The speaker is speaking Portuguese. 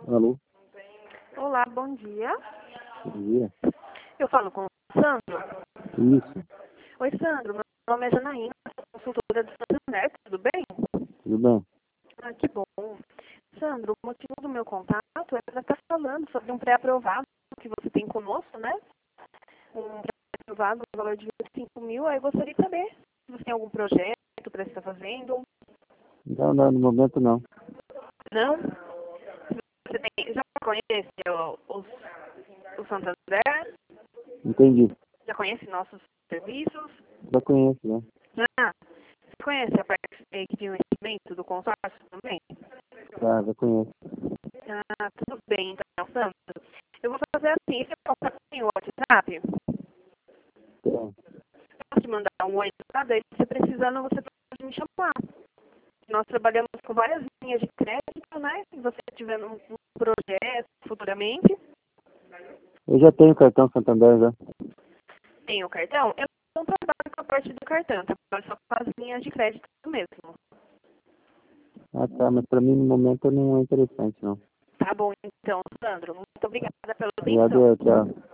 Alô? Olá, bom dia. Bom dia. Eu falo com o Sandro. Isso, Oi, Sandro. Meu nome é Janaína, sou consultora do Santander, tudo bem? tudo bem? Ah, que bom. Sandro, o motivo do meu contato é para estar falando sobre um pré-aprovado que você tem conosco, né? Um pré-aprovado no valor de 25 mil. Aí eu gostaria de saber se você tem algum projeto para estar fazendo. Não, não, no momento não. Não? Você já conhece o Santander? Entendi. Já conhece nossos serviços? Já conheço, né? Ah, você conhece a parte de investimento do consórcio também? Já conheço. Ah, tudo bem, então, Sandro. Eu vou fazer assim, esse é o contato tem o WhatsApp. Então, Posso te mandar um oi lá, daí se precisando, você pode me chamar. Nós trabalhamos com várias linhas de crédito, né? Se você tiver um projeto futuramente, eu já tenho cartão Santander já. tem o cartão. Eu não trabalho com a parte do cartão, trabalho só com as linhas de crédito mesmo. Ah, tá, mas pra mim no momento não é interessante, não. Tá bom, então, Sandro. Muito obrigada pela Obrigado, atenção. tchau.